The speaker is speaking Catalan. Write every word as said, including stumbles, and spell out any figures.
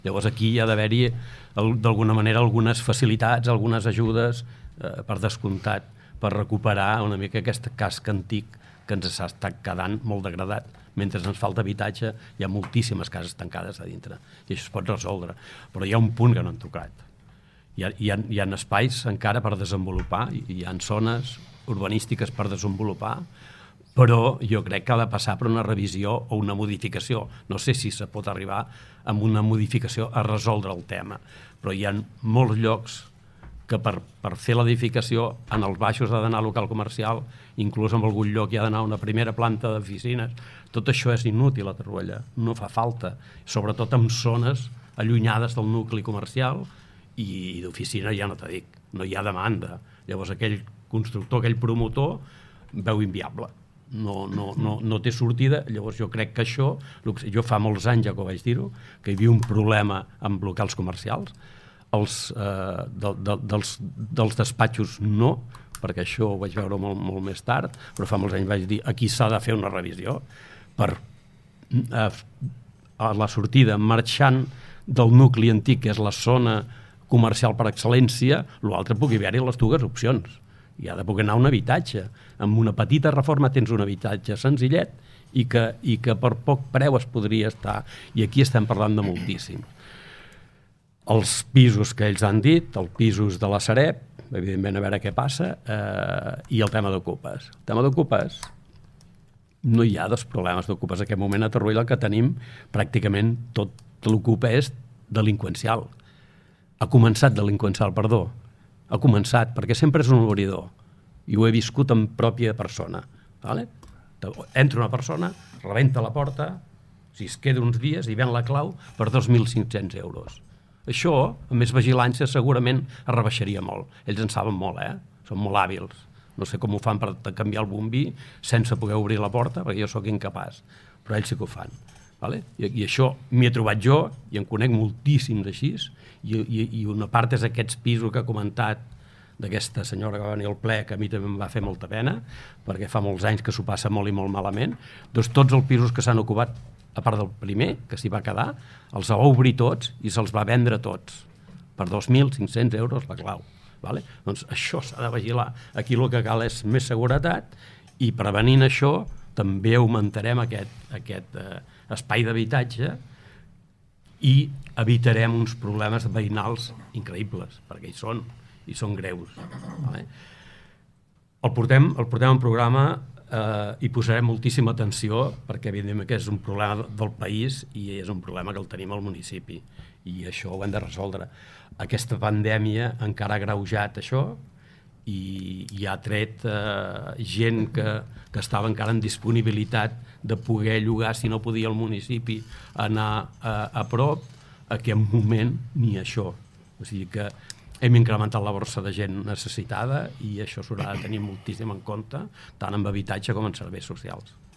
Llavors aquí hi ha d'haver-hi d'alguna manera algunes facilitats, algunes ajudes eh, per descomptat, per recuperar una mica aquest casc antic que ens s'ha estat quedant molt degradat. Mentre ens falta habitatge hi ha moltíssimes cases tancades a dintre i això es pot resoldre, però hi ha un punt que no han tocat. Hi ha, hi ha, hi ha espais encara per desenvolupar, hi ha zones urbanístiques per desenvolupar, però jo crec que ha de passar per una revisió o una modificació. No sé si se pot arribar amb una modificació a resoldre el tema, però hi ha molts llocs que per, per fer l'edificació en els baixos ha d'anar a local comercial, inclús en algun lloc hi ha d'anar a una primera planta d'oficines. Tot això és inútil a Torroella, no fa falta, sobretot en zones allunyades del nucli comercial i d'oficina ja no t'ho dic, no hi ha demanda. Llavors aquell constructor, aquell promotor veu inviable. No, no, no, no té sortida. Llavors jo crec que això, jo fa molts anys ja que ho vaig dir-ho, que hi havia un problema amb locals comercials, els, eh, de, de, dels, dels despatxos no, perquè això ho vaig veure molt, molt més tard, però fa molts anys vaig dir aquí s'ha de fer una revisió per eh, a la sortida marxant del nucli antic, que és la zona comercial per excel·lència, l'altre pugui haver-hi les dues opcions. Hi ha de poder anar a un habitatge. Amb una petita reforma tens un habitatge senzillet i que, i que per poc preu es podria estar. I aquí estem parlant de moltíssim. Els pisos que ells han dit, els pisos de la Sareb, evidentment a veure què passa, eh, i el tema d'ocupes. El tema d'ocupes, no hi ha dos problemes d'ocupes. En aquest moment a Torroella el que tenim pràcticament tot l'ocupa és delinqüencial. Ha començat delinqüencial, perdó. Ha començat, perquè sempre és un obridor. I ho he viscut en pròpia persona. Vale? Entra una persona, rebenta la porta, si es queda uns dies i ven la clau per dos mil cinc-cents euros. Això, a més vigilància, segurament es rebaixaria molt. Ells en saben molt, eh? Són molt hàbils. No sé com ho fan per canviar el bombí sense poder obrir la porta, perquè jo sóc incapaç. Però ells sí que ho fan. Vale? I, i això m'hi he trobat jo, i en conec moltíssims així, i, i, i una part és aquests pisos que ha comentat d'aquesta senyora que va venir al ple, que a mi també em va fer molta pena, perquè fa molts anys que s'ho passa molt i molt malament. Doncs tots els pisos que s'han ocupat, a part del primer, que s'hi va quedar, els va obrir tots i se'ls va vendre tots per dos mil cinc-cents euros la clau. Vale? Doncs això s'ha de vigilar. Aquí el que cal és més seguretat i prevenint això també augmentarem aquest, aquest eh, espai d'habitatge i evitarem uns problemes veïnals increïbles, perquè hi són, i són greus. Vale? El portem, el portem en programa eh, i posarem moltíssima atenció perquè evidentment que és un problema del país i és un problema que el tenim al municipi i això ho hem de resoldre. Aquesta pandèmia encara ha greujat això i, i ha tret eh, gent que, que estava encara en disponibilitat de poder llogar si no podia el municipi anar a, a prop, a aquest moment ni això. O sigui que hem incrementat la borsa de gent necessitada i això s'haurà de tenir moltíssim en compte, tant en habitatge com en serveis socials.